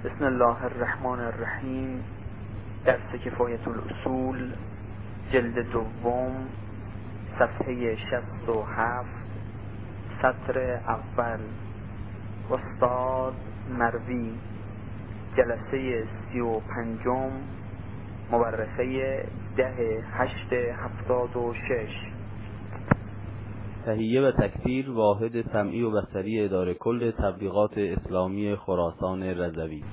بسم الله الرحمن الرحیم. درس کفایت الاصول، جلد دوم، صفحه 67، سطر اول. استاد مروی، جلسه 35، مورخه 10/8/76. تهیه و تکثیر واحد سمعی و بصری اداره کل تبلیغات اسلامی خراسان رضوی.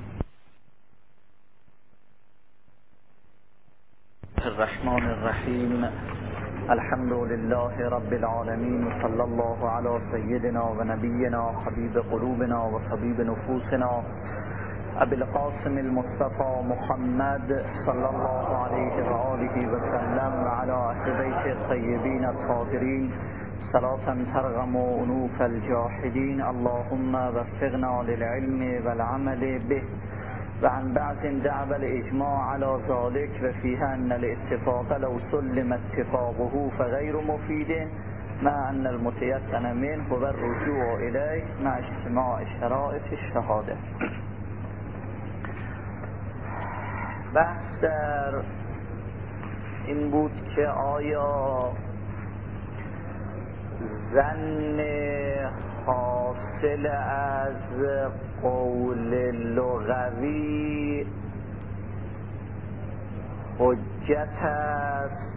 الرحمن الرحیم. الحمد لله رب العالمین، صلی الله علی سیدنا و نبینا حبیب قلوبنا و طبیب نفوسنا ابی القاسم المصطفى محمد صلی الله علیه و آله و سلم و علی اهل بیت الطیبین الطاهرین صلاة ترغم انوف الجاحدین. اللهم وفقنا للعلم والعمل به و عن بعض دعوى الاجماع على ذلك و فيها ان الاتفاق لو سلم اتفاقه فغير مفيد مع ان المتيقن منه هو الرجوع اليه مع اجتماع شرائط الشهاده. بحث در این بود که آیا ظن حاصل از قول لغوی حجت است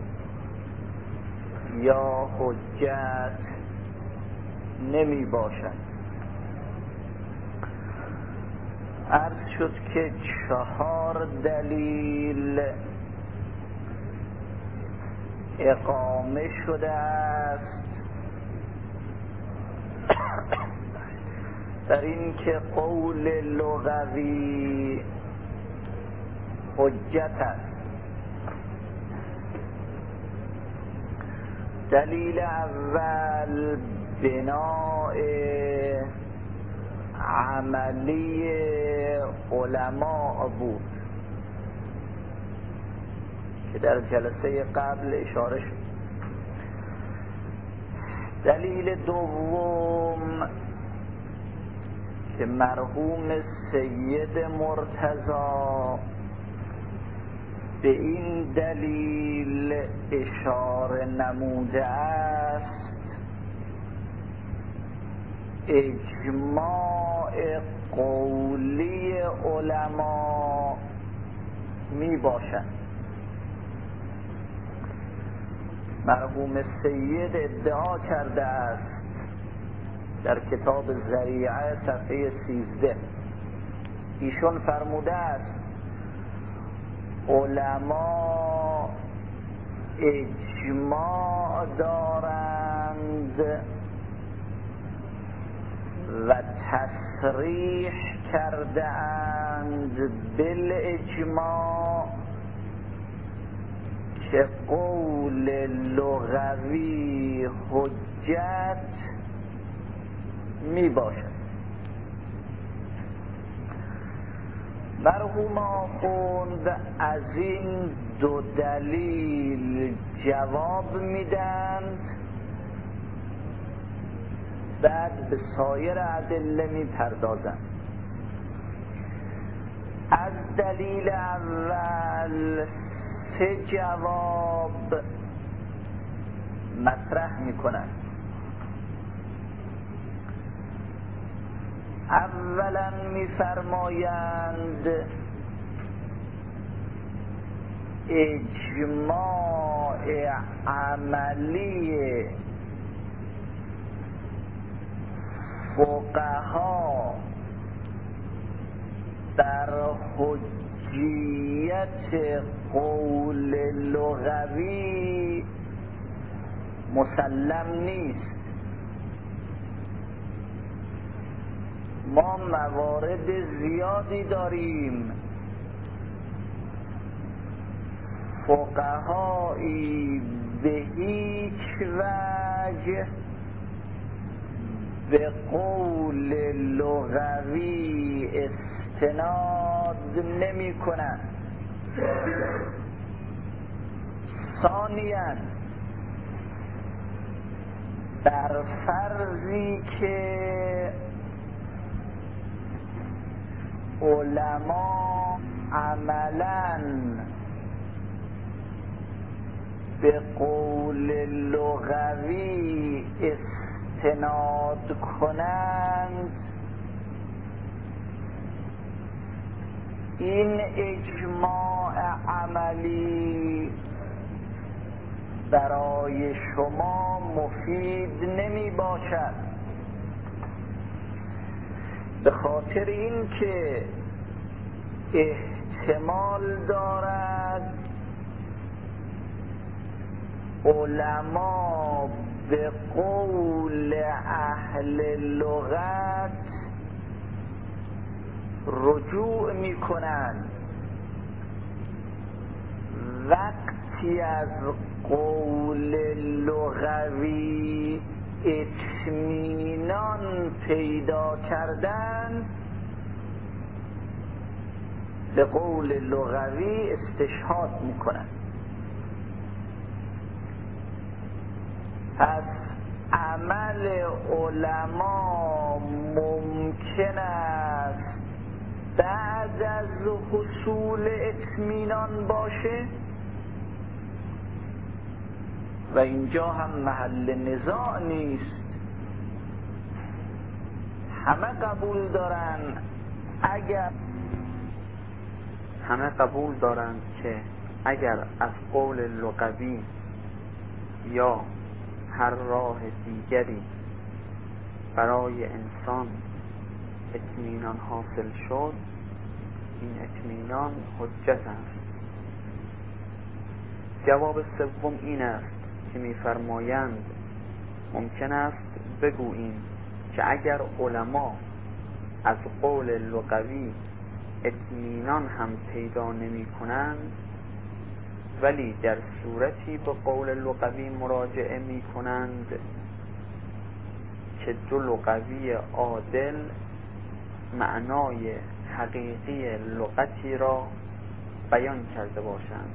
یا حجت نمی باشد. عرض شد که 4 دلیل اقامه شده است در این که قول لغوی حجت است. دلیل اول بناء عملی علماء بود که در جلسه قبل اشاره شد. دلیل دوم که مرحوم سید مرتضی به این دلیل اشاره نموده است، اجماع قولی علما می باشد. مرحوم سید ادعا کرده است در کتاب ذریعه صفحه 13، ایشون فرموده است علما اجماع دارند و تصریح کرده اند بالاجماع که قول لغوی حجت می باشد. مرحوم آخوند از این 2 دلیل جواب میدند، بعد به سایر ادله میپردازند. از دلیل اول 3 جواب مطرح میکنند. اولا میفرمایند اجماع عملی فقها در حجیت قول لغوی مسلم نیست. ما موارد زیادی داریم فقهایی به هیچ وجه به قول لغوی استناد نمی کنند. ثانیاً بر فرضی که علما عملاً به قول لغوی استناد کنند، این اجماع عملی برای شما مفید نمی باشد، به خاطر اینکه احتمال دارد علما به قول اهل لغت رجوع می کنند، وقتی از قول لغوی اطمینان پیدا کردن به قول لغوی استشهاد می کنند. پس عمل علما ممکن است بعد از حصول اطمینان باشه و اینجا هم محل نزاع نیست، همه قبول دارند که اگر از قول لغوی یا هر راه دیگری برای انسان اطمینان حاصل شد، این اطمینان حجت است. جواب سوم این است که می‌فرمایند ممکن است بگوییم که اگر علما از قول لغوی اطمینان هم پیدا نمی کنند ولی در صورتی به قول لغوی مراجعه می کنند که دو لغوی عادل معنای حقیقی لغتی را بیان کرده باشند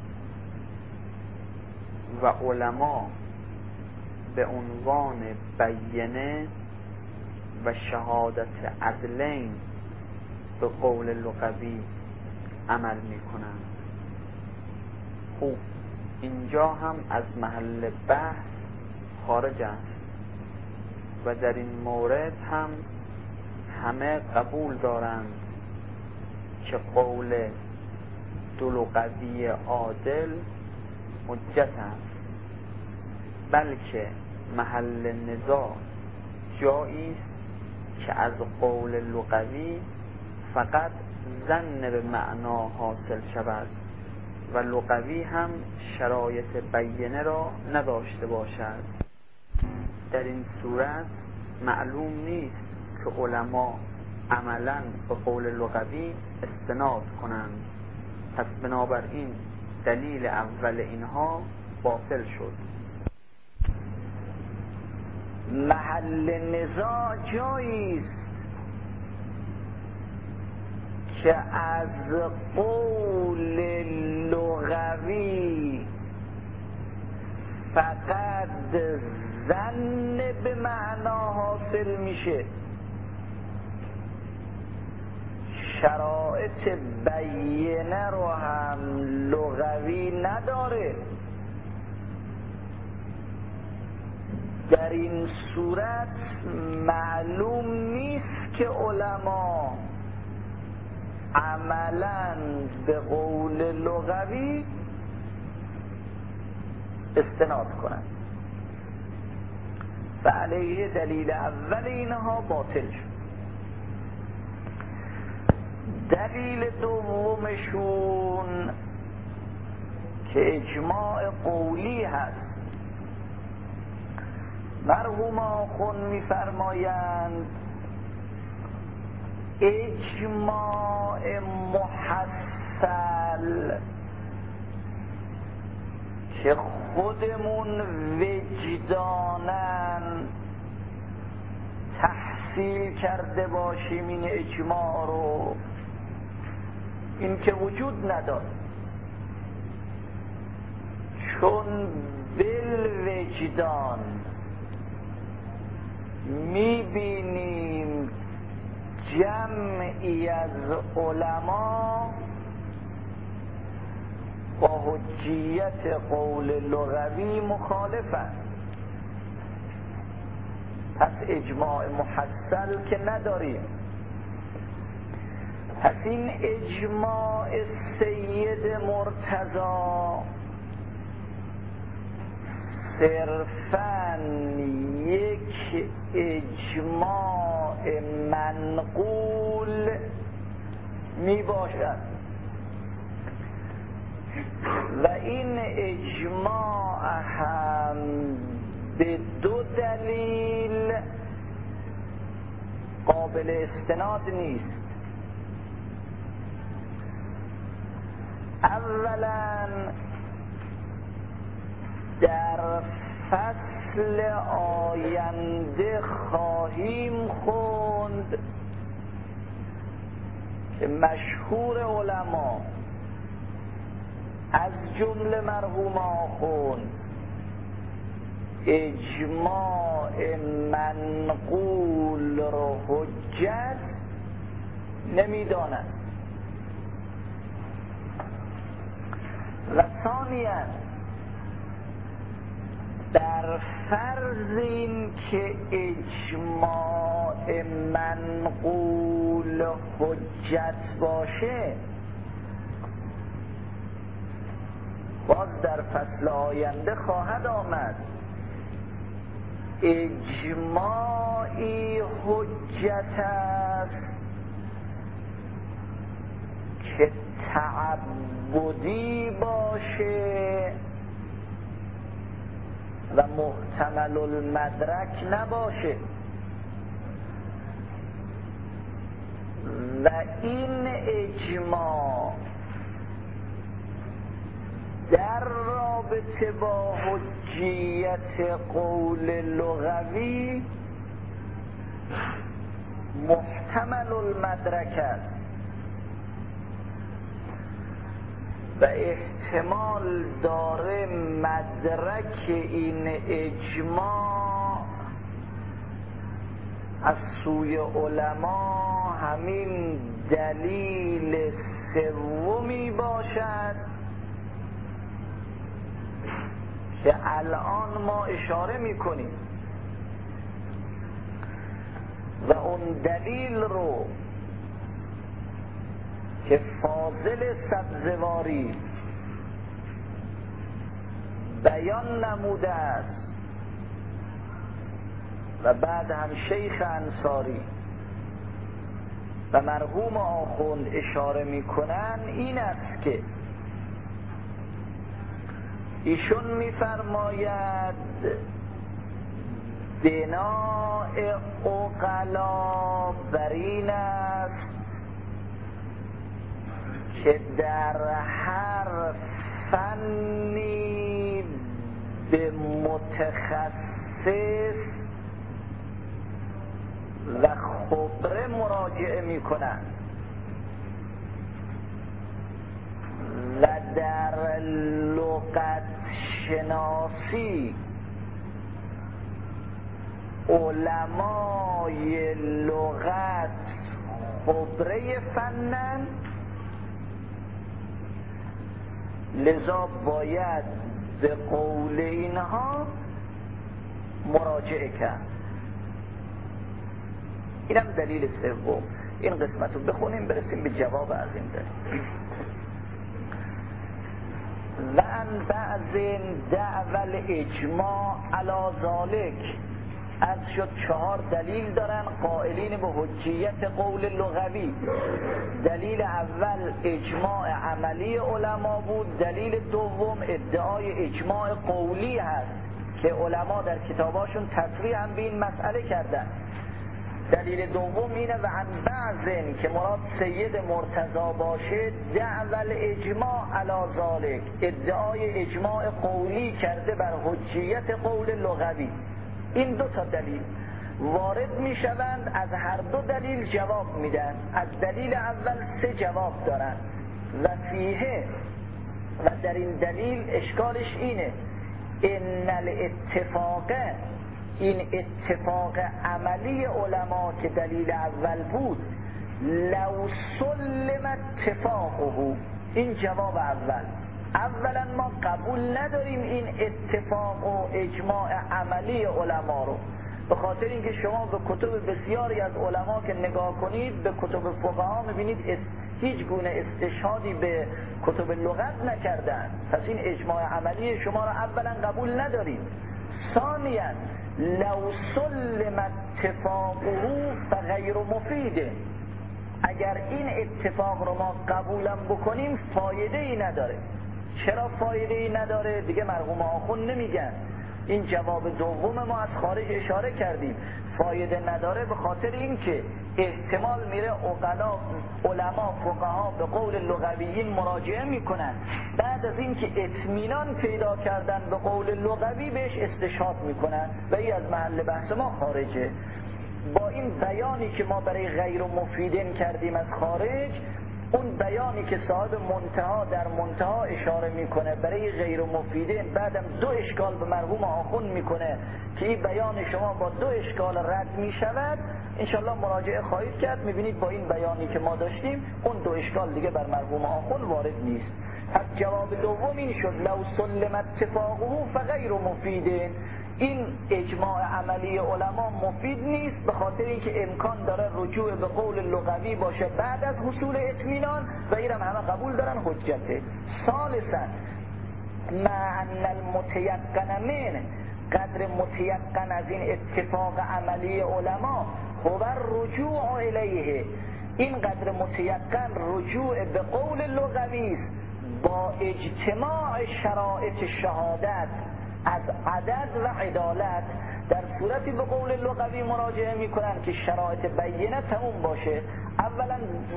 و علما به عنوان بینه و شهادت عدلین به قول لغوی عمل می کنند. خوب، اینجا هم از محل بحث خارج است و در این مورد هم همه قبول دارند که قول دو لغوی عادل حجت است، بلکه محل نزاع جایی است که از قول لغوی فقط ظن به معنا حاصل شود و لغوی هم شرایط بینه را نداشته باشد. در این صورت معلوم نیست که علما عملاً به قول لغوی استناد کنند، پس بنابراین دلیل اول اینها باطل شد. محل نزاع جایی است که از قول لغوی فقط ظن به معنا حاصل میشه، شرایط بینه رو هم لغوی نداره. در این صورت معلوم نیست که علما عملاً به قول لغوی استناد کنند و علیه دلیل اول اینها باطل شد. دلیل دومشون که اجماع قولی هست، مرحوم آخوند می‌فرمایند اجماع محصل که خودمون وجدانن تحصیل کرده باشیم این اجماع رو، این که وجود نداره، چون بالوجدان میبینیم جمعی از علما با حجیت قول لغوی مخالفند. پس اجماع محصل که نداریم. پس این اجماع سید مرتضی صرفاً یک اجماع منقول می باشد و این اجماع هم به دو دلیل قابل استناد نیست. اولا در فصل آینده خواهیم خوند که مشهور علما از جمله مرحوم آخوند اجماع منقول رو حجت نمیدانند. و ثانیاً در فرض این که اجماع منقول حجت باشه، باز در فصل آینده خواهد آمد اجماعی حجت است که تعبدی باشه و محتمل المدرک نباشه و این اجماع در رابطه با حجیت قول لغوی محتمل المدرک است و احتمال داره مدرک این اجماع از سوی علما همین دلیل سومی باشد که الان ما اشاره میکنیم و اون دلیل رو که فاضل سبزواری بیان نموده است و بعد هم شیخ انصاری و مرحوم آخوند اشاره میکنن این است که ایشون میفرماید بناء عقلا بر این است که در هر فنی به متخصص و خبره مراجعه میکنند و در لغت شناسی علمای لغت خبره فنن، لذا باید به قول اینها مراجعه کرد. اینم دلیل سوم. این قسمت رو بخونیم برسیم به جواب از این دلیل. و ان بعض دعوی اجماع علی ذالک، از شد 4 دلیل دارن قائلین به حجیت قول لغوی. دلیل اول اجماع عملی علما بود، دلیل دوم ادعای اجماع قولی هست که علما در کتاباشون تصریحاً به این مسئله کردن. دلیل دوم اینه و عن بعضن که مراد سید مرتضی باشه دعوی اجماع علی ذالک، ادعای اجماع قولی کرده بر حجیت قول لغوی. این 2 تا دلیل وارد می شوند، از هر 2 دلیل جواب میدن. از دلیل اول 3 جواب دارن و فیه، و در این دلیل اشکالش اینه ان الاتفاق، این اتفاق عملی علما که دلیل اول بود لو سلم اتفاقه. این جواب اول. اولا ما قبول نداریم این اتفاق و اجماع عملی علما رو، به خاطر اینکه شما به کتب بسیاری از علما که نگاه کنید، به کتب فقها میبینید هیچ گونه استشهادی به کتب لغت نکردن. پس این اجماع عملی شما رو اولا قبول نداریم. ثانیا لو سلم اتفاقه فغیر مفیده. اگر این اتفاق رو ما قبولم بکنیم فایده ای نداره. چرا فایده ای نداره؟ دیگه مرحوم آخوند نمیگن. این جواب دوم ما از خارج اشاره کردیم. فایده نداره به خاطر اینکه احتمال میره علما فقها به قول لغویین مراجعه میکنن، بعد از اینکه اطمینان پیدا کردن به قول لغوی بهش استشهاد میکنن و این از محل بحث ما خارجه. با این بیانی که ما برای غیر مفیدین کردیم از خارج، اون بیانی که صاحب منتها در منتها اشاره میکنه برای غیر مفیدین، بعدم دو اشکال به مرحوم آخوند میکنه که این بیان شما با دو اشکال رد میشود. انشالله مراجعه خواهید کرد، میبینید با این بیانی که ما داشتیم اون دو اشکال دیگه بر مرحوم آخوند وارد نیست. پس جواب دوم این شد لو سلم اتفاقه فغیر مفیدین. این اجماع عملی علما مفید نیست به خاطر اینکه امکان داره رجوع به قول لغوی باشه بعد از حصول اطمینان و اینم همه قبول دارن حجته. ثالثا مع ان المتيقن من، قدر متيقن از این اتفاق عملی علما هو رجوع الیه. این قدر متيقن رجوع به قول لغوی است با اجتماع شرایط شهادت از عدد و عدالت. در صورتی به قول لغوی مراجعه میکنن که شرایط بینه تمام باشه. اولا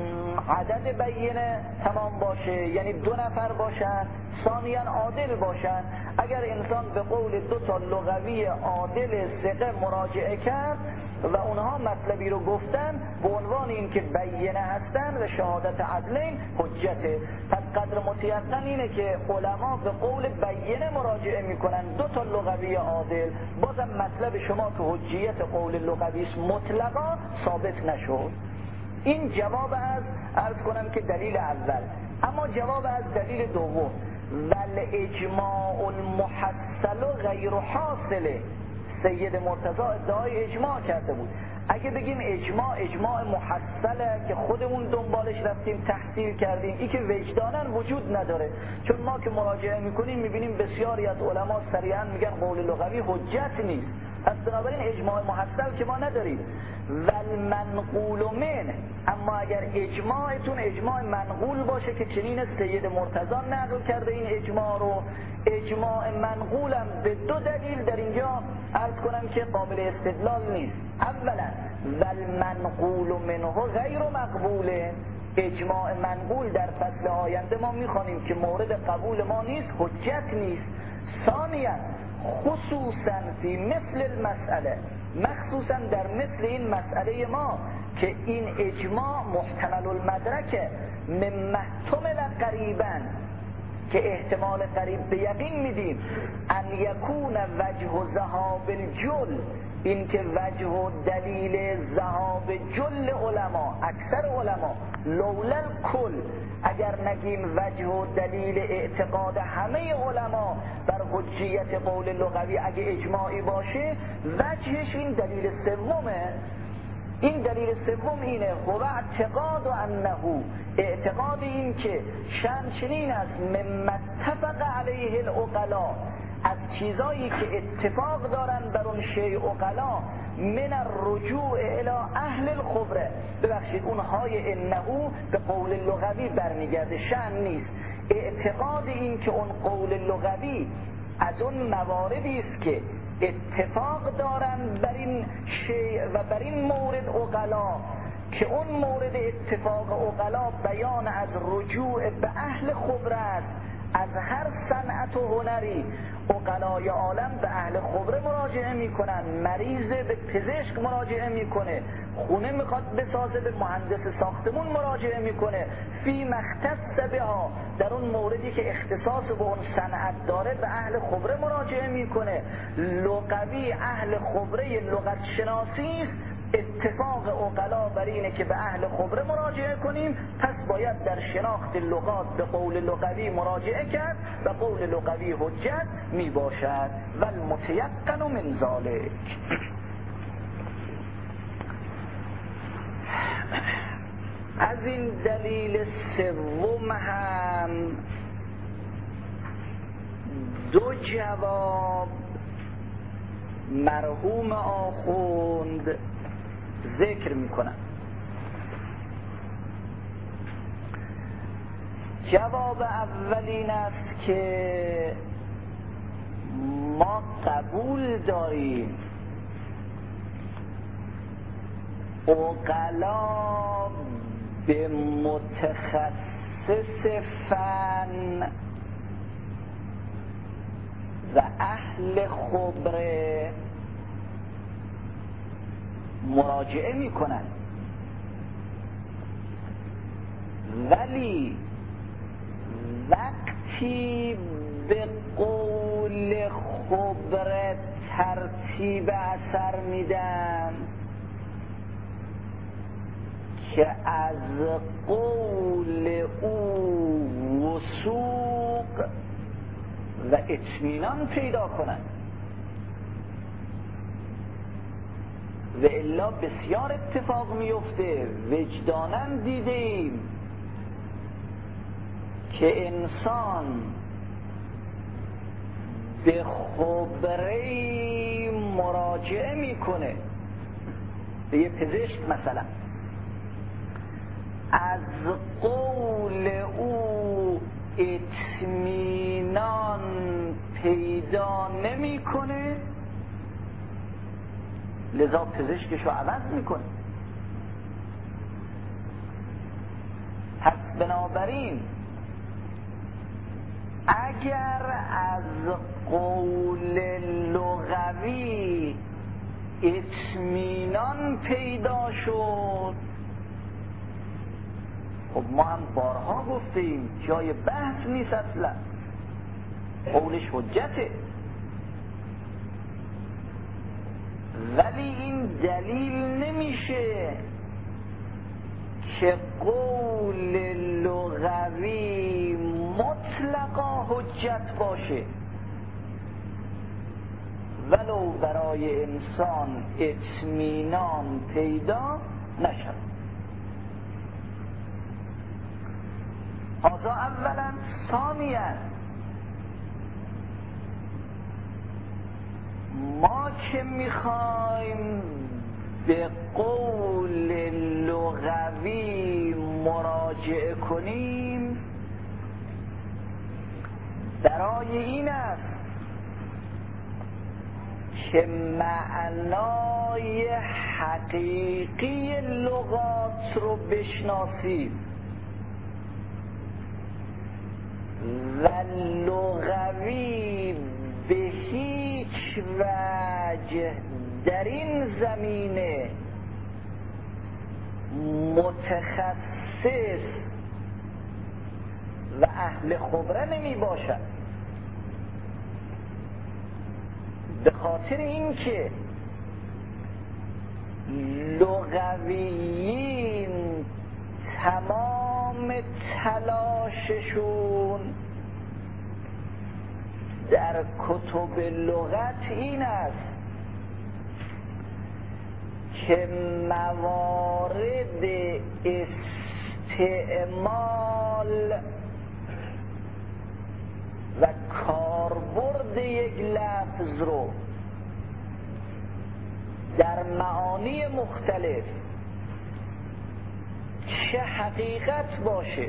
عدد بینه تمام باشه، یعنی 2 نفر باشن. ثانیا عادل باشن. اگر انسان به قول 2 تا لغوی عادل ثقه مراجعه کرد و اونها مطلبی رو گفتن به عنوان این که بینه هستن و شهادت عدلین حجته. پس قدر متیقن اینه که علما به قول بینه مراجعه میکنن 2 تا لغوی عادل، بازم مطلب شما که حجیت قول لغوی مطلقا ثابت نشد. این جواب از عرض کنم که دلیل اول. اما جواب از دلیل دوم، ول اجماع المحصل غیر حاصله. سید مرتضی ادعای اجماع کرده بود. اگه بگیم اجماع محصله که خودمون دنبالش رفتیم تحصیل کردیم، این که وجدانن وجود نداره، چون ما که مراجعه میکنیم میبینیم بسیاری از علما صریحا میگن قول لغوی حجت نیست. پس بنابراین اجماع محصل که ما نداریم. ول منقول من، اما اگر اجماعتون اجماع منقول باشه که چنین سید مرتضی نقل کرده این اجماع رو، اجماع منقولم به 2 دلیل در اینجا عرض کنم که قابل استدلال نیست. اولا ول منقول منه غیر مقبوله. اجماع منقول در فصل آینده ما میخوانیم که مورد قبول ما نیست، حجت نیست. ثانیا خصوصا فی مثل المسئله، مخصوصا در مثل این مسئله ما که این اجماع محتمل المدرکه مما احتمل قریبا، که احتمال قریب به یقین میدیم ان یکون وجه ذهاب الجل، این که وجه و دلیل ذهاب جل علما، اکثر علما، لولا الکل، اگر نگیم وجه و دلیل اعتقاد همه علما بر حجیت قول لغوی اگه اجماعی باشه، وجهش این دلیل سومه. این دلیل سوم اینه هو اعتقاد انه، اعتقاد این که شأن چنین است مما اتفق علیه العقلاء، از چیزایی که اتفاق دارن بر اون شیء عقلا، من الرجوع الی اهل الخبره. ببخشید اونهای انه به قول لغوی برمیگرده، شأن نیست. اعتقاد این که اون قول لغوی از اون مواردی است که اتفاق دارن بر این شیء و بر این مورد عقلا، که اون مورد اتفاق عقلا بیان از رجوع به اهل خبره است. از هر صنعت و هنری عقلای عالم به اهل خبره مراجعه میکنن، مریض به پزشک مراجعه میکنه، خونه میخواد بسازه به مهندس ساختمون مراجعه میکنه، فی مختص بها، در اون موردی که اختصاص به اون صنعت داره به اهل خبره مراجعه میکنه. لغوی اهل خبره لغت شناسی است، اتفاق عقلا بر اینه که به اهل خبره مراجعه کنیم، پس باید در شناخت لغات به قول لغوی مراجعه کرد و قول لغوی حجت می باشد. و المتیقن من ذالک. از این دلیل سوم هم دو جواب مرحوم آخوند ذکر میکنن. جواب اولین است که ما قبول داریم عقلا به متخصص فن و اهل خبره مراجعه میکنن، ولی وقتی به قول خبره ترتیب اثر میدن که از قول او وثوق و اطمینان پیدا کنند، و الا بسیار اتفاق میفته. وجداناً دیدیم که انسان به خبره مراجعه میکنه، به یه پزشک مثلا، از قول او اطمینان پیدا نمیکنه، لذا پزشکشو عوض میکنه. پس بنابراین اگر از قول لغوی اطمینان پیدا شد، خب ما هم بارها گفتیم جای بحث نیست، اصلا قولش حجته، ولی این دلیل نمیشه که قول لغوی مطلقا حجت باشه ولو برای انسان اطمینان پیدا نشد. هذا اولا. ثانیا ما که میخوایم به قول لغوی مراجعه کنیم برای این است که معنای حقیقی لغات رو بشناسیم و لغوی به هیچ وجه در این زمینه متخصص و اهل خبره نمی باشد، به خاطر اینکه لغویین تمام تلاششون در کتب لغت این است که موارد استعمال و کاربرد یک لفظ رو در معانی مختلف، چه حقیقت باشه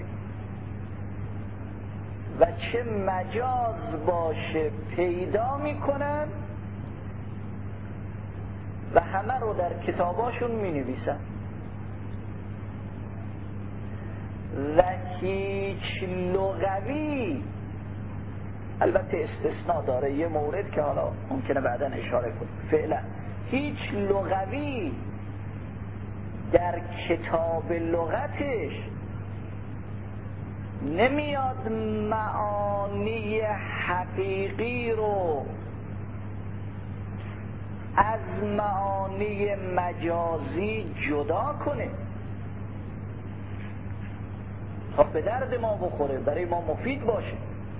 و چه مجاز باشه، پیدا میکنن و همه رو در کتاباشون مینویسن و هیچ لغوی، البته استثناء داره، یه مورد که حالا ممکنه بعداً اشاره کنیم، فعلا هیچ لغوی در کتاب لغتش نمیاد معانی حقیقی رو از معانی مجازی جدا کنه تا به درد ما بخوره، برای ما مفید باشه.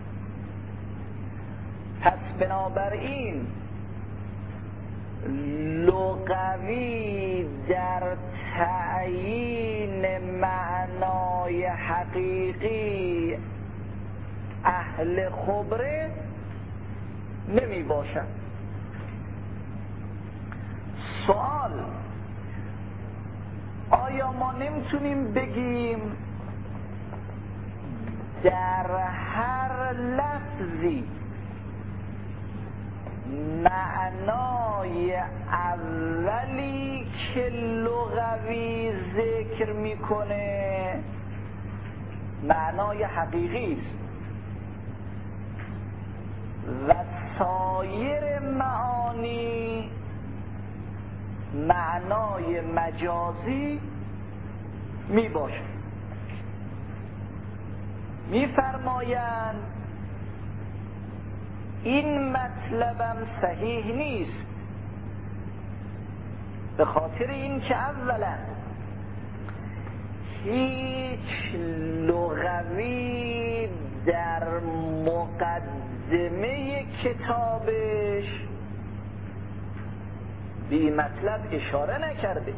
پس بنابراین لغوی در تعیین معنای حقیقی اهل خبره نمی باشد. سوال: آیا ما نمیتونیم بگیم در هر لفظی معنای اولی که لغوی ذکر میکنه معنای حقیقی است و سایر معانی معنای مجازی می باشه؟ میفرمایند این مطلبم صحیح نیست، به خاطر این که اولا هیچ لغوی در مقدمه کتابش به این مطلب اشاره نکرده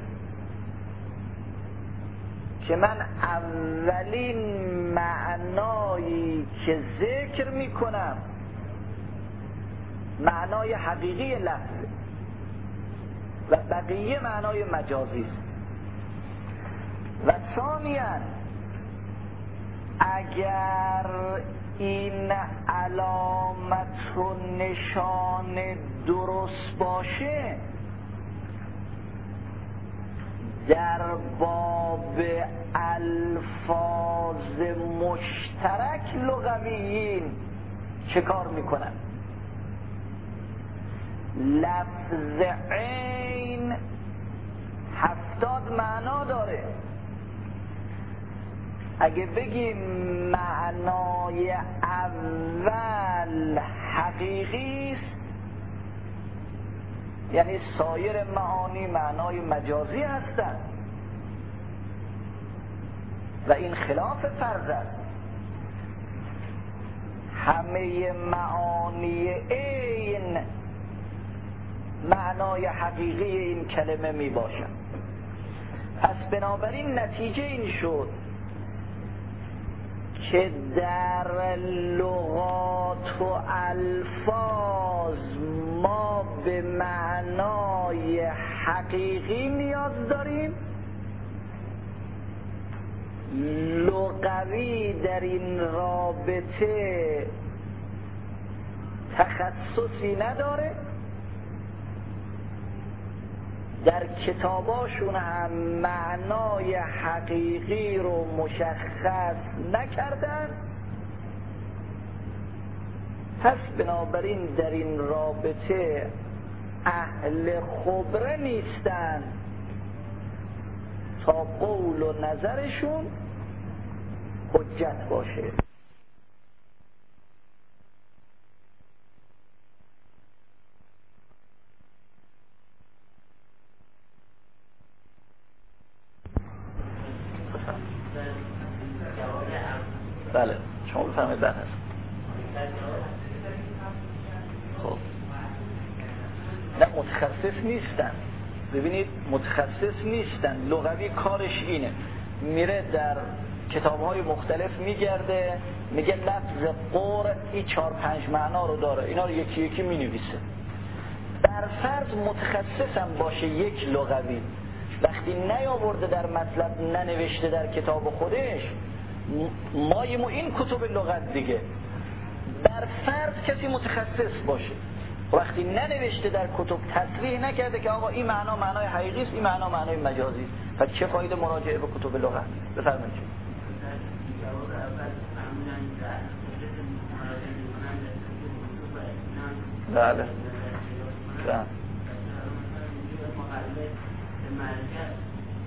که من اولین معنایی که ذکر میکنم معنای حقیقی لفظه و بقیه معنای مجازی است. و ثانیاً اگر این علامت و نشان درست باشه در باب الفاظ مشترک لغویین چه کار میکنن؟ لفظ عین 70 معنا داره. اگه بگیم معنای اول حقیقی است یعنی سایر معانی معنای مجازی هستند و این خلاف فرض است. همه معانی عین معنای حقیقی این کلمه می باشد. پس بنابراین نتیجه این شد که در لغات و الفاظ ما به معنای حقیقی نیاز داریم، لغوی در این رابطه تخصصی نداره، در کتاباشون هم معنای حقیقی رو مشخص نکردن. پس بنابراین در این رابطه اهل خبره نیستن تا قول و نظرشون حجت باشه. بله شما بفرمایید. بعد هست خب نه متخصص نیستن. ببینید متخصص نیستن، لغوی کارش اینه میره در کتاب‌های مختلف میگرده میگه لفظ قرء این 4-5 معنا رو داره، اینا رو یکی یکی مینویسه. در فرض متخصصم باشه یک لغوی وقتی نیاورده در مطلب ننوشته در کتاب خودش مایمو این کتب لغت دیگه. در فرض کسی متخصص باشه وقتی ننوشته در کتب تصریح نکرده که آقا این معنا معنای حقیقی است این معنا معنای مجازی است، پس چه فایده مراجعه به کتب لغت؟ بفرمایید. بله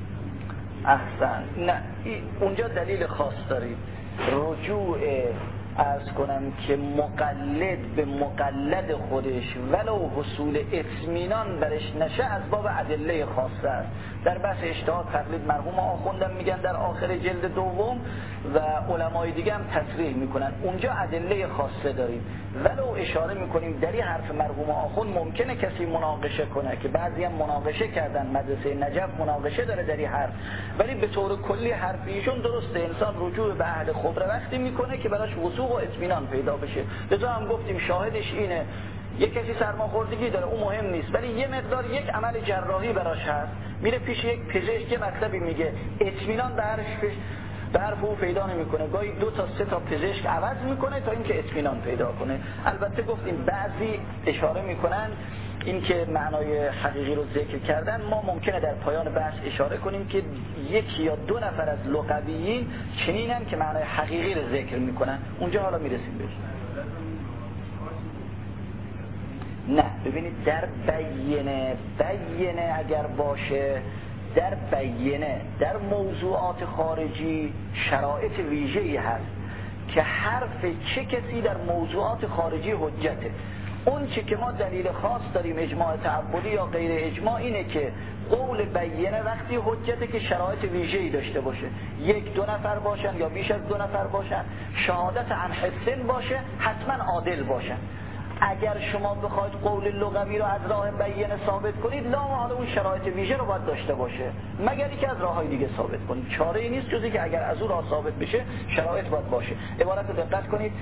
احسن. نه اونجا دلیل خاص دارید، رجوع عرض کنم که مقلد به مقلد خودش ولو حصول اطمینان برش نشه از باب ادله خاصه است. در بحث اجتهاد تقلید مرحوم آخوندم میگن در آخر جلد دوم و علمای دیگه هم تصریح میکنن اونجا ادله خاصه داریم. ولو اشاره میکنیم در این حرف مرحوم آخوند ممکنه کسی مناقشه کنه که بعضی هم مناقشه کردن، مدرسه نجف مناقشه داره در این حرف، ولی به طور کلی حرف ایشون درسته. انسان رجوع به اهل خبره وقتی میکنه که براش وثوق و اطمینان پیدا بشه. لذا هم گفتیم شاهدش اینه یک کسی سرماخوردگی داره اون مهم نیست، ولی یه مقدار یک عمل جراحی براش هست، میره پیش یک پزشک یه مطلبی میگه، اطمینان به حرف او پیدا نمیکنه، گاهی 2 تا 3 تا پزشک عوض میکنه تا اینکه اطمینان پیدا کنه. البته گفتیم بعضی اشاره میکنن این که معنای حقیقی رو ذکر کردن، ما ممکنه در پایان بحث اشاره کنیم که 1 یا 2 نفر از لغویین چنینن که معنای حقیقی رو ذکر میکنن، اونجا حالا میرسیم بهش. نه ببینید در بیینه اگر باشه، در بیینه در موضوعات خارجی شرایط ویژه‌ای هست که حرف چه کسی در موضوعات خارجی حجته. اون چی که ما دلیل خاص داریم اجماع تعبدی یا غیر اجماع اینه که قول بیینه وقتی حجته که شرایط ویژه‌ای داشته باشه، 1-2 نفر باشن یا بیش از 2 نفر باشن، شهادت عن حسن باشه، حتما عادل باشن. اگر شما بخواید قول لغوی رو از راه بیینه ثابت کنید، لا محاله اون شرایط ویژه رو باید داشته باشه، مگر اینکه از راههای دیگه ثابت کنید. چاره‌ای نیست جز اینکه اگر از اون راه ثابت بشه شرایط باید باشه. عبارت رو دقت کنید.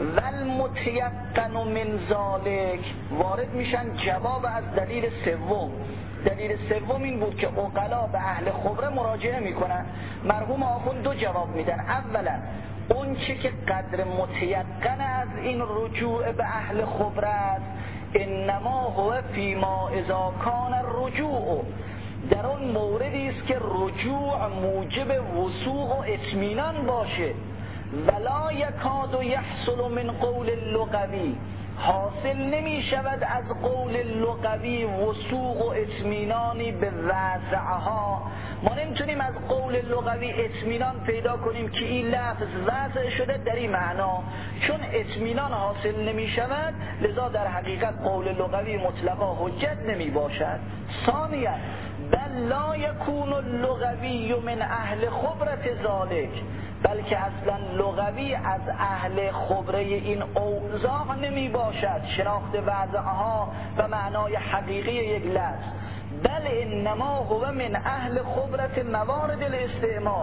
والمتیقن من ذالک وارد میشن جواب از دلیل سوم. دلیل سوم این بود که عقلا به اهل خبره مراجعه میکنن. مرحوم آخوند 2 جواب میدن. اولا اون چی که قدر متیقن از این رجوع به اهل خبره است، انما هو فیما اذا کان الرجوع، در اون موردی است که رجوع موجب وثوق و اطمینان باشه. ولا یکاد یحصل من قول اللغوی، حاصل نمی شود از قول لغوی وثوق و اطمینانی به وضعها. ما نمیتونیم از قول لغوی اطمینان پیدا کنیم که این لفظ وضع شده در این معنا، چون اطمینان حاصل نمی شود، لذا در حقیقت قول لغوی مطلقا حجت نمی باشد. ثانیا بل لا یکون اللغوی من اهل خبرت ذالک، بلکه اصلا لغوی از اهل خبره این اوضاع نمی باشد، شناخت وضعها و معنای حقیقی یک لفظ. بل انما هو من اهل خبرت موارد الاستعمال،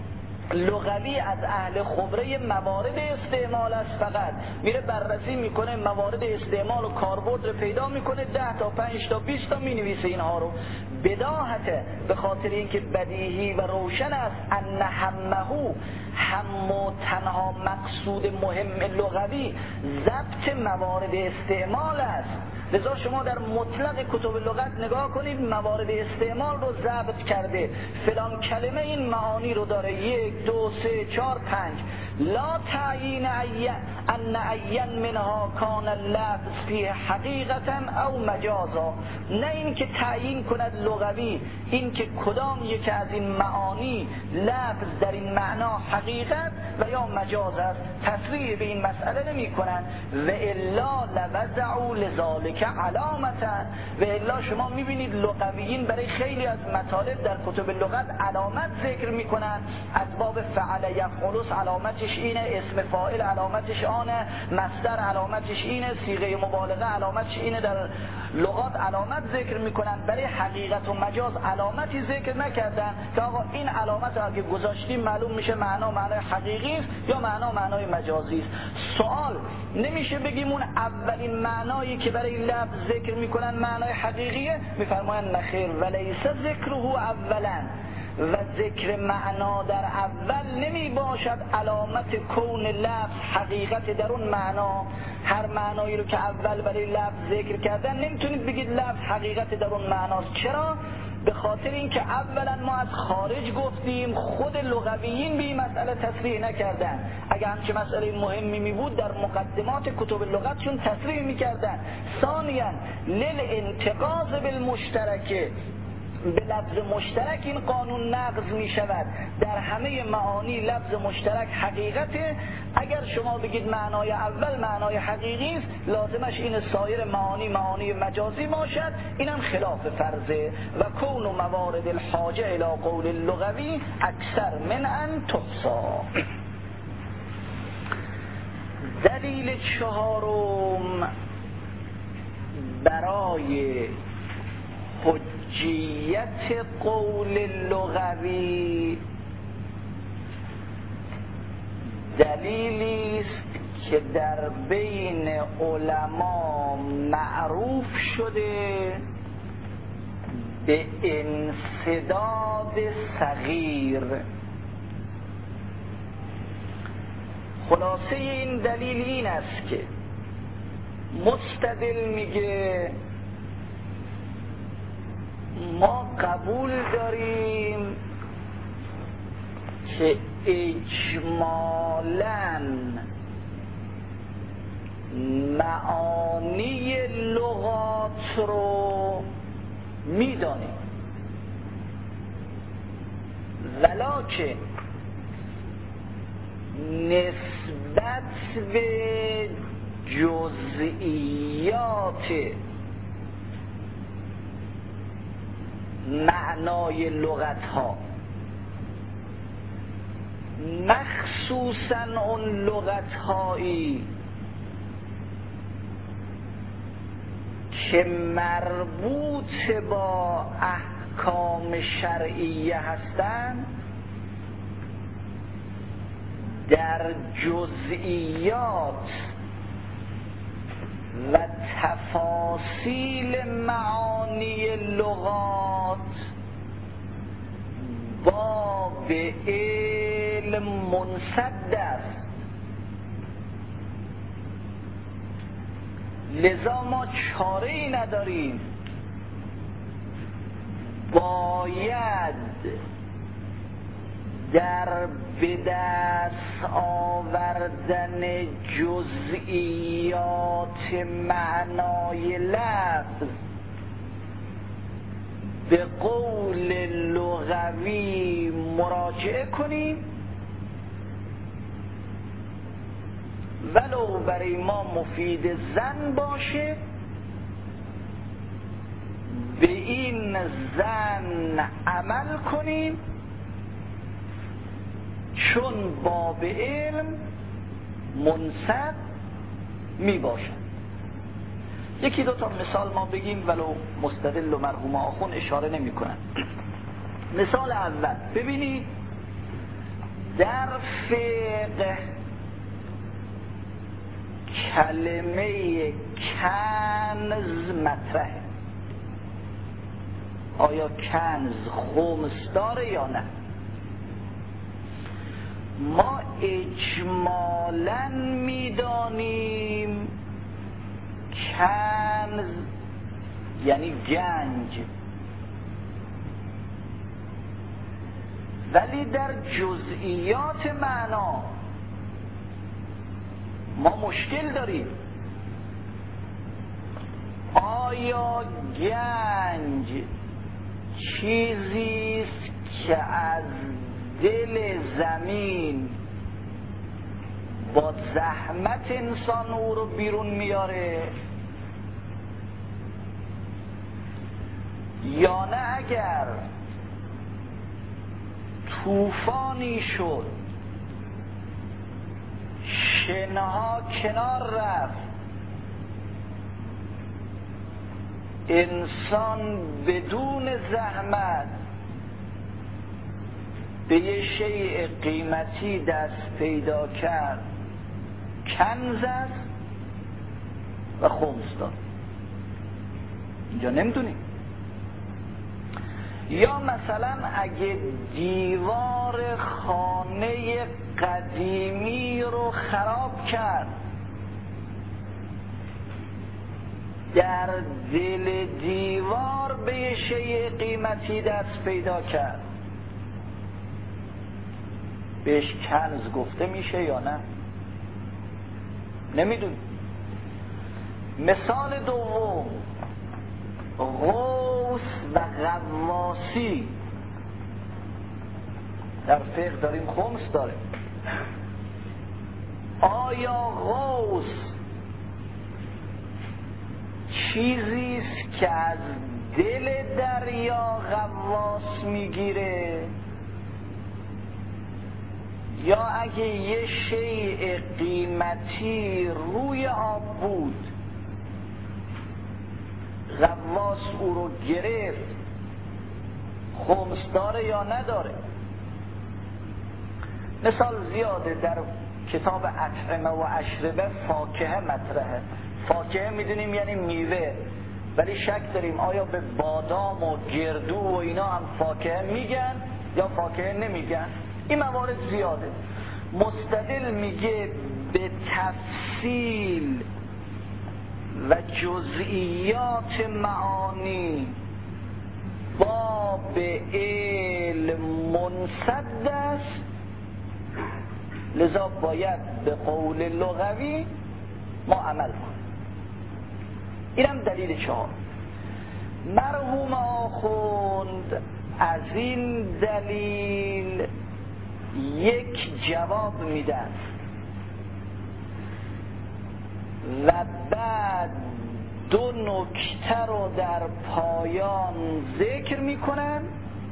لغوی از اهل خبره موارد استعمال است. فقط میره بررسی میکنه موارد استعمال و کاربرد رو پیدا میکنه، 10 تا 5 تا 20 تا مینویسه اینها رو. بداهته به خاطر اینکه بدیهی و روشن است ان همه هم و تنها مقصود مهم لغوی ضبط موارد استعمال است. لذا شما در مطلق کتب لغت نگاه کنید، موارد استعمال رو ضبط کرده، فلان کلمه این معانی رو داره، 1 2 3 4 5. لا تعیین ان عین منها کان اللفظ فیه حقیقتا او مجازا، نه این که تعیین کند لغوی این که کدام یک از این معانی لفظ در این معنا حقیقت و یا مجاز است، تصریح به این مسئله نمی کنند. و الا لوضعوا لذالک علامتا، و الا شما میبینید لغویین برای خیلی از مطالب در کتب لغت علامت ذکر میکنن. اسباب فعل یفعل علامتش اینه، اسم فاعل علامتش آنه، مصدر علامتش اینه، صیغه مبالغه علامتش اینه. در لغات علامت ذکر میکنن، برای حقیقت و مجاز علامتی ذکر نکردن که آقا این علامت رو اگه گذاشتیم معلوم میشه معنا معنای حقیقی است یا معنا معنای مجازی است. سوال نمیشه بگیم اون اولین معنایی که برای لفظ ذکر میکنن معنای حقیقیه؟ میفرمایند نخیر، ولیس ذکره اولا، و ذکر معنا در اول نمی باشد علامت کون لفظ حقیقت در اون معنا. هر معنایی رو که اول برای لفظ ذکر کردن نمیتونید بگید لفظ حقیقت در اون معناست. چرا؟ به خاطر اینکه اولا ما از خارج گفتیم، خود لغویین به این مسئله تصریح نکردن. اگه همچه مسئله مهمی می بود در مقدمات کتب لغتشون تصریح میکردن. ثانیا للانتقاض بالمشترکه، به لفظ مشترک این قانون نقض می شود. در همه معانی لفظ مشترک حقیقته. اگر شما بگید معنای اول معنای حقیقی است، لازمش این سایر معانی مجازی باشد. اینم خلاف فرضه. و کون موارد الحاجه الی قول اللغوی اکثر من ان تحصی. دلیل چهارم برای حجیت قول لغوی دلیلی است که در بین علما معروف شده به انسداد صغیر. خلاصه این دلیل این است که مستدل میگه ما قبول داریم که اجمالاً معانی لغات رو میدانیم، ولکن نسبت به جزئیات معنای لغت ها، مخصوصا اون لغت هایی که مربوط با احکام شرعیه هستند، در جزئیات و تفاصیل معانی لغات باب علم منسد است. لذا ما چاره‌ای نداریم، باید در به دست آوردن جزئیات معنای لفظ به قول لغوی مراجعه کنیم، ولو برای ما مفید ظن باشه، به این ظن عمل کنیم، چون باب علم منسد می باشد. یکی دو تا مثال ما بگیم ولو مستدل و مرحوم آخون اشاره نمی کنن. مثال اول ببینید، در فقه کلمه کنز مطرحه. آیا کنز خمس داره یا نه؟ ما اجمالاً میدانیم کنز یعنی گنج، ولی در جزئیات معنا ما مشکل داریم. آیا گنج چیزی است که از دل زمین با زحمت انسان او رو بیرون میاره، یا نه اگر طوفانی شد، شنها کنار رفت، انسان بدون زحمت به یه شیء قیمتی دست پیدا کرد، کنز است و خمس داد؟ اینجا نمیدونیم. یا مثلا اگه دیوار خانه قدیمی رو خراب کرد، در دل دیوار به یه شیء قیمتی دست پیدا کرد، بهش کنز گفته میشه یا نه؟ نمیدونی. مثال دوم، غوث و غواصی در فقه داریم خمس داره. آیا غوث چیزیست که از دل دریا غواص میگیره، یا اگه یه شیء قیمتی روی آب بود غواص او رو گرفت خمس داره یا نداره؟ مثال زیاده در کتاب اطعمه و اشربه فاکهه مطرحه. فاکهه میدونیم یعنی میوه، ولی شک داریم آیا به بادام و گردو و اینا هم فاکهه میگن یا فاکهه نمیگن. این موارد زیاده. مستدل میگه به تفصیل و جزئیات معانی باب علم منسد است، لذا باید به قول لغوی ما عمل کنیم. اینم دلیل چهار. مرحوم آخوند از این دلیل یک جواب میدن و بعد دو نکته رو در پایان ذکر میکنن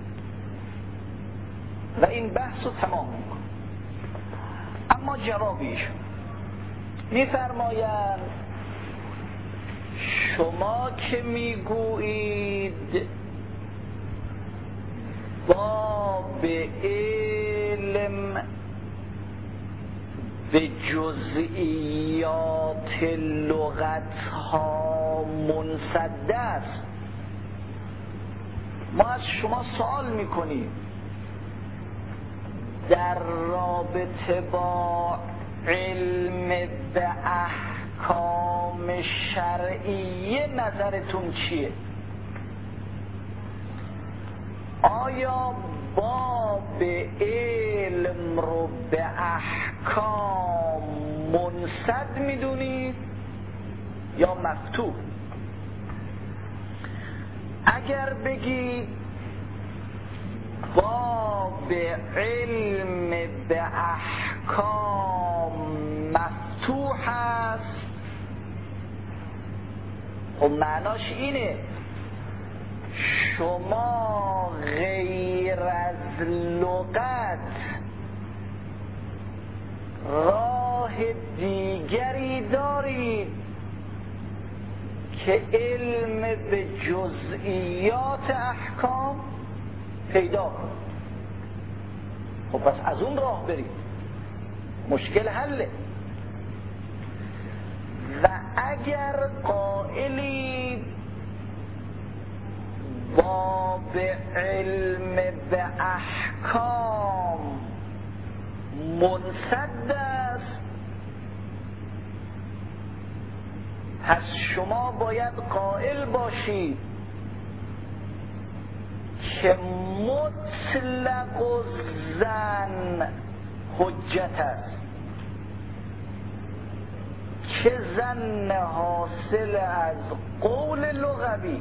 و این بحث رو تمام میکنن. اما جوابیشون میفرمایند شما که میگویید باب علم به جزئیات لغت ها منسد است، ما از شما سوال میکنیم در رابطه با علم به احکام شرعیه نظرتون چیه؟ آیا باب علم رو به احکام منسد میدونید یا مفتوح؟ اگر بگید باب علم به احکام مفتوح است، خب معناش اینه شما غیر از لغت راه دیگری دارید که علم به جزئیات احکام پیدا کنید. خب پس از اون راه برید، مشکل حله. و اگر قائلی باب علم به احکام منسد است، پس شما باید قائل باشید که مطلق الظن حجت است، که ظن حاصل از قول لغوی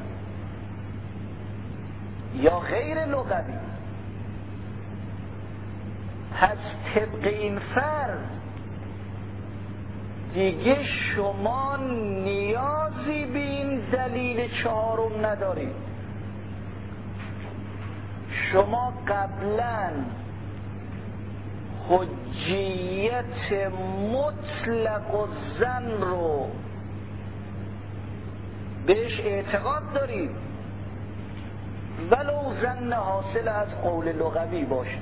یا غیر لغوی. پس طبق این فرض دیگه شما نیازی به این دلیل چهارم ندارید. شما قبلا حجیت مطلق الظن رو بهش اعتقاد دارید ولو ظن حاصل از قول لغوی باشه.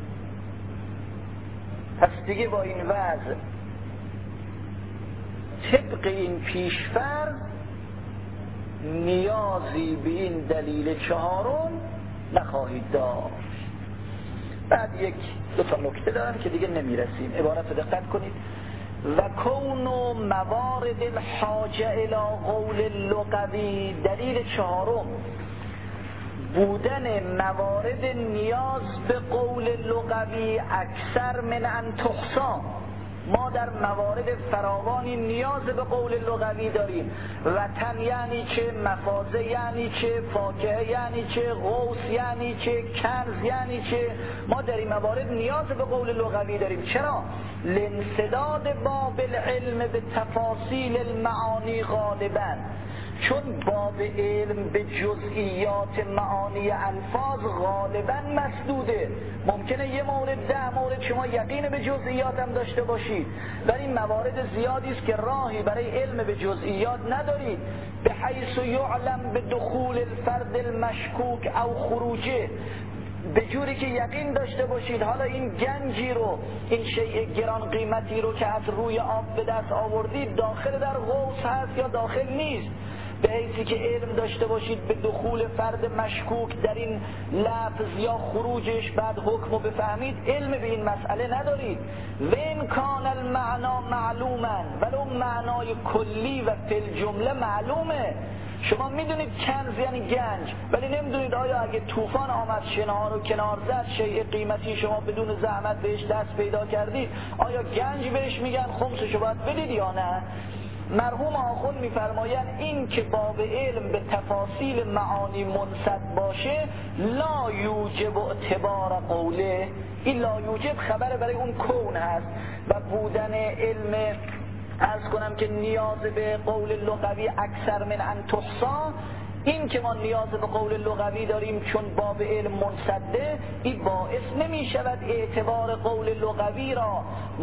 پس دیگه با این وضع طبق این پیشفرض نیازی به این دلیل چهارم نخواهید داشت. بعد یک دو تا نکته دارم که دیگه نمیرسیم، عبارت رو دقت کنید. و کون موارد الحاجه الی قول لغوی، دلیل چهارم بودن موارد نیاز به قول لغوی اکثر من ان تحصا، ما در موارد فراوانی نیاز به قول لغوی داریم. وطن یعنی چه، مفازه یعنی چه، فاکهه یعنی چه، غوث یعنی چه، کنز یعنی چه. ما در این موارد نیاز به قول لغوی داریم. چرا؟ لانسداد باب العلم به تفاصیل المعانی غالبا، چون باب علم به جزئیات معانی الفاظ غالبا مسدوده. ممکنه یه مورد 10 مورد شما یقین به جزئیات هم داشته باشید، ولی این موارد زیادی است که راهی برای علم به جزئیات ندارید. به حیث یعلم به دخول الفرد المشکوک او خروجه، به جوری که یقین داشته باشید حالا این گنجی رو، این شیء گران قیمتی رو که از روی آب به دست آوردید داخل در غوث هست یا داخل نیست. به حیثی که علم داشته باشید به دخول فرد مشکوک در این لفظ یا خروجش، بعد حکم رو بفهمید. علم به این مسئله ندارید. و این کان المعنا معلوما، ولو معنای کلی و فی الجمله معلومه. شما میدونید کنز یعنی گنج، ولی نمیدونید آیا اگه طوفان آمد شنها رو کنار زد، شیء قیمتی شما بدون زحمت بهش دست پیدا کردید، آیا گنج بهش میگن، خمسشو باید بدید یا نه؟ مرحوم آخوند میفرمایند این که باب علم به تفاصیل معانی منصد باشه لا یوجب اعتبار قوله. این لا یوجب خبر برای اون کون هست و بودن علم، عرض کنم که نیاز به قول لغوی اکثر من ان تحصا. این که ما نیاز به قول لغوی داریم چون باب علم منصده، این باعث نمی شود اعتبار قول لغوی را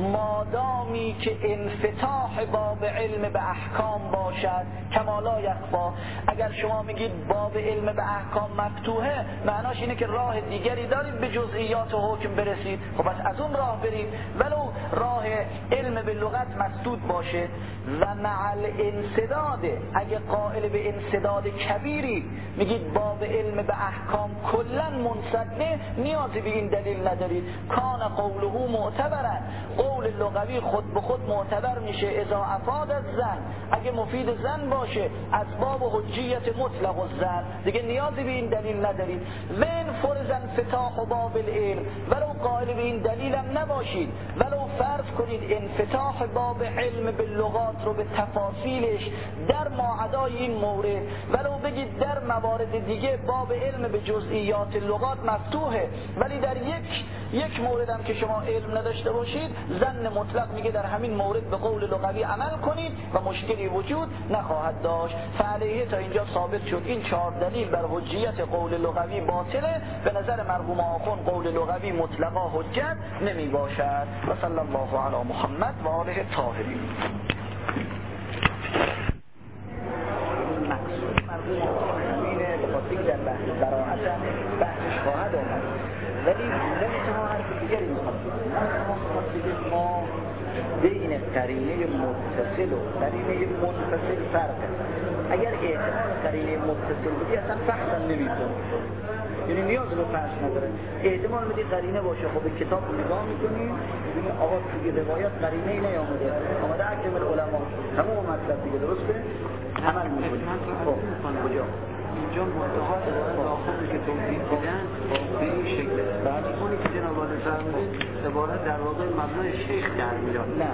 مادامی که انفتاح باب علم به احکام باشد کما لا یخفا. اگر شما میگید باب علم به احکام مفتوحه، معناش اینه که راه دیگری دارید به جزئیات و حکم برسید. خب بس از اون راه برید، ولو راه علم به لغت مسدود باشه. و مع الانسداد، اگه قائل به انسداد کبیری میگید باب علم به احکام کلا منصده، نیازی به این دلیل ندارید. کان قوله معتبرن، قول لغوی خود به خود معتبر میشه اذا افاد الظن، اگه مفید ظن باشه، اسباب حجیت مطلق الظن، دیگه نیازی به این دلیل ندارید. وین فرزن فتاح باب العلم، ولو قائل به این دلیل هم نباشید، ولو فرض کنید انفتاح باب علم به لغات رو به تفاصیلش در ماعدای این مورد، ولو بگید در موارد دیگه باب علم به جزئیات لغات مفتوحه، ولی در یک مورد هم که شما علم نداشته باشید، ظن مطلق میگه در همین مورد به قول لغوی عمل کنید و مشکلی وجود نخواهد داشت. فعلیه تا اینجا ثابت شد این 4 دلیل بر حجیت قول لغوی باطله. به نظر مرحوم آخوند قول لغوی مطلقا حجت نمی باشد. و صلی الله علی محمد و آله الطاهرین. مقصود مرحوم آخوند اینه بخاطر در بحث براعت بحثش خواهد آمد، ولی منتها حرف دیگری میخواد بگید. ما بین قرینه متصل و قرینه منفصل فرق است. اگر احتمال قرینه متصل بودی اصلا فحصا نمی‌کنی، یعنی نیاز به فحص نداره. احتمال میدی قرینه باشه، خب به کتاب نگاه می‌کنی ببین آقا توی روایات قرینه‌ای نیامده، آمده حکم العلماء، تمام مطلب دیگه درسته عمل می‌کنی. خب کجا اینجا منتها آخوندی که توضیح دیدن به این شکل بعد اونی که جناب عالی فرمودید عبارت در واقع مبنای شیخ در میاد. نه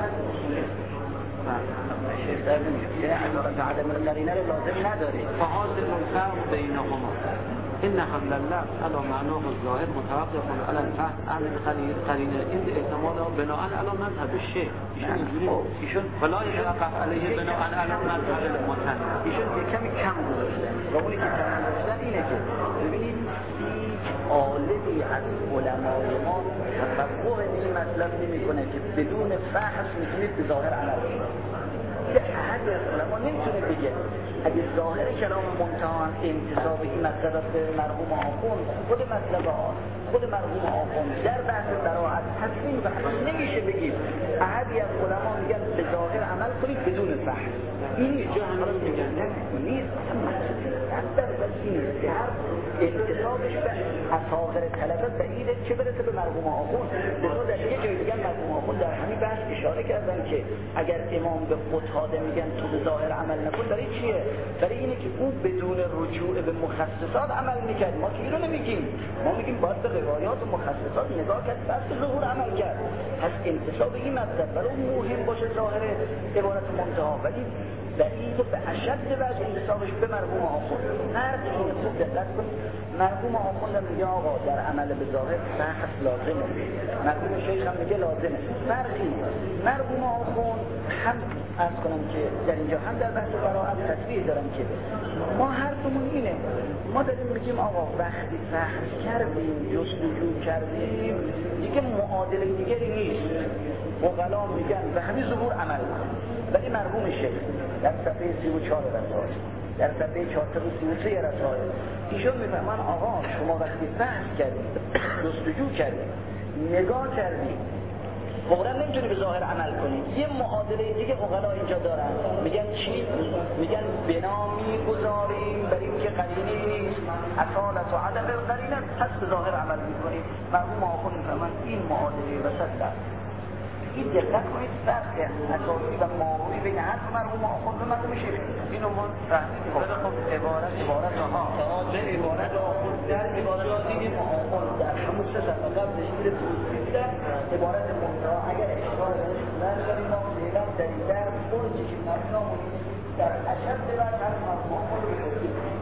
شیخ در نمیاد، یعنی عبارت عدم القرینه رو لازم نداره. فحاصل الفرق بینهما این حمل الله علی معناه الظاهر متوقف علی الفهم عن القرینه. این احتمال بناء علی مذهب الشیخ ایشون ولا يتوقف علیه بناء علی مذهب المتن. ایشون کمی کم گذاشتن و اونی که کم گذاشتن اینه که ببینید هیچ عالمی از علمای ما تفقه این مطلب نمی‌کنه که بدون فحص میتونید به ظاهر عمل کنید. یه احد از علما نمیتونه بگه اگه ظاهر کلام منتها انتصاب این مطلب به مرحوم آخوند، خود مرحوم آخوند در بحث براعت تصمیم و حتی نمیشه بگید احدی از علما میگن به ظاهر عمل کنید بدون فحص. این جا همراه میگن نیست، در نیست که هر انتصابش به اصاغر طلبه بعیده چه برسه به مرحوم آخوند. بسیار در یه جایی دیگه مرحوم آخوند در همین بحث اشاره کردن که اگر امام به قتاده میگن تو به ظاهر عمل نکن، برای چیه؟ برای اینه که او بدون رجوع به مخصصات عمل میکرد. ما که اینو نمیگیم، ما میگیم باید به روایات و مخصصات نگاه کرد بعد به ظهور عمل کرد. پس انتصاب این مطلب برای مهم باشه ظاهر عبارت منتها، ولی بعید و به اشد وجه انتصابش به مرحوم آخوند. فرق اینه، خوب دقت کنید، مرحوم آخوند میگه آقا در عمل به ظاهر فحص لازمه، مرحوم شیخ هم میگه لازمه. فرق اینه، مرحوم آخوند هم عرض کنم که در اینجا هم در بحث براءت تصریح دارن که ما حرفمون اینه، ما داریم میگیم آقا وقتی فحص کردیم، جستجو کردیم، دیگه معادله دیگری نیست. مقلا میگن به همین ظهور عمل کن. ولی مرحوم شیخ در صفحه 34 رسائل، در صفحه 433 رسائل ایشون میفهمن آقا شما وقتی بحث کردید، جستجو کردید، نگاه کردید، فوراً نمیتونی به ظاهر عمل کنی. یه معادله دیگه عقلا اینجا دارن، میگن چی؟ میگن بنامی گذاریم برای اینکه قرینه نیست، اصالت و عدم قرینه، پس به ظاهر عمل میکنیم. مرحوم آخوند میفهمن این معادله وسط دست. این دقت کنید فرق اساسی و ماهوی بین حرف مرحوم آخوند و مرحوم شیخ. اینو ما فهمیدیم. خب عبارت ها به عبارت آخوند در عبارت آخوند در همون سه صفحه قبلش میره توضیح میدن. عبارت منتها اگر اشکال نداریم ما فعلا در این درس برو چشم نفسنا در اشد بعد از مرحوم آخوند رو